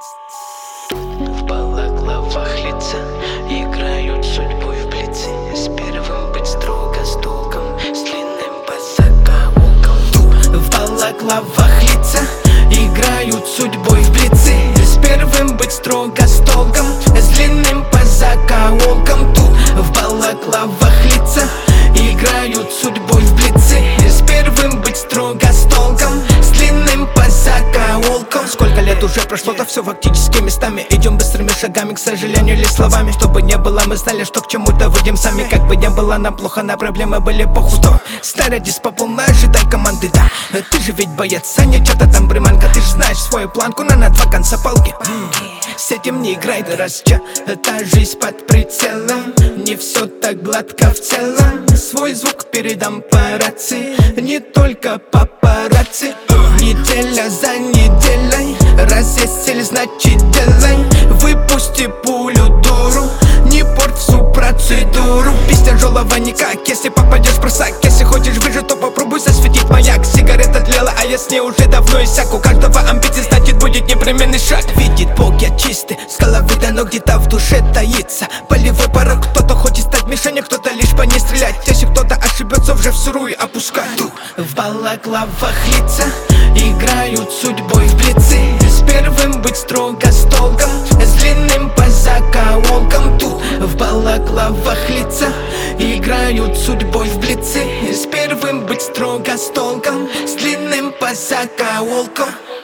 В балаклавах лица играют судьбой в блице. С первым быть строго с толком, с длинным по закоулкам. В балаклавах лица играют судьбой в блице. С первым быть строго с толком, с длинным по закоулкам. Тут в балаклавах лица играют судьбой в блице. С первым быть строго с толком, с длинным по закоулкам. Сколько лет уже прошло, да все фактически местами. Идем быстрыми шагами, к сожалению, лишь словами. Что бы ни было, мы знали, что к чему-то выйдем сами. Как бы ни было нам плохо, на проблемы были похудо. Снарядись по полной, ожидай команды, да. Ты же ведь боец, а не чё-то там приманка. Ты ж знаешь свою планку, на два конца палки. С этим не играй, да расча. Эта жизнь под прицелом, не все так гладко в целом. Свой звук передам по рации, не только папарацци. Неделя за неделей, раз есть цель, значит делай. Выпусти пулю дуру, не порть всю процедуру. Без тяжелого никак, если попадешь в просак. Если хочешь выжить, то попробуй засветить маяк. Сигарета тлела, а я с ней уже давно иссяк. У каждого амбиций, значит будет непременный шаг. Видит Бог, я чистый, с головы до ног где-то в душе таится болевой порог. Кто-то хочет стать мишенью, кто-то лишь по ней стрелять. Если кто-то ошибется, уже в сырую опускай. В балаклавах лица играют судьбой в блице. С первым быть строго с толком, с длинным по закоулкам. Тут в балаклавах лица играют судьбой в блице. С первым быть строго с толком, с длинным по закоулкам.